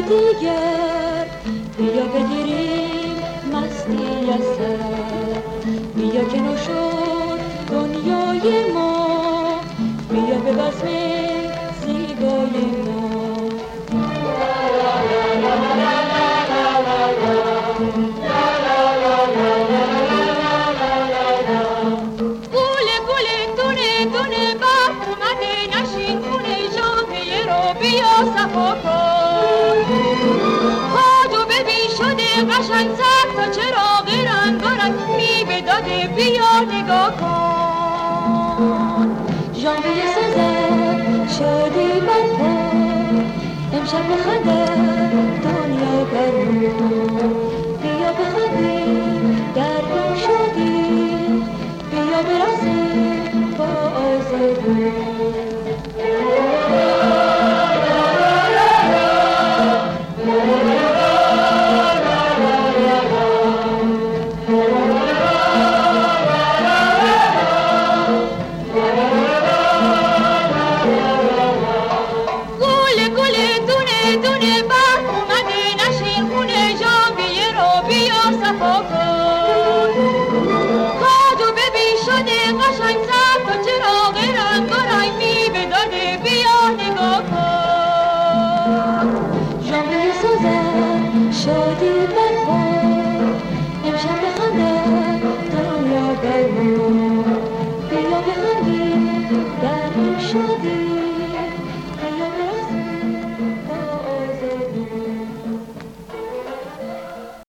دیگر بیا بگیریم مستی از سر، بیا که نو شد دنیای ما، بیا به بزم زیبای ما. گوله گوله دونه دونه برف اومده نشین خونه ژانویه رو بیا صفا کن. کادو ببین شده قشنگ زرد تا چراغ رنگارنگ می بداده بیا نگاه کن. ژانویه سازد شادی برپا، امشب بخندد دنیا برمون. بیا بخندیم در گم شدی، بیا برقصیم با آزادی.